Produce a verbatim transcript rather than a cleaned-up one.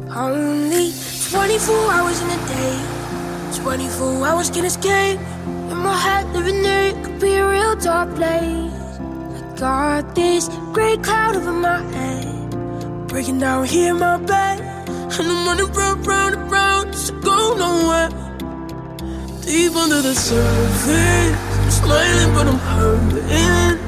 Only twenty-four hours in a day, twenty-four hours can escape. In my head, living there, it could be a real dark place. I got this gray cloud over my head, breaking down here in my bed. And I'm running round, round and round, just to go nowhere. Deep under the surface, I'm smiling but I'm hurting.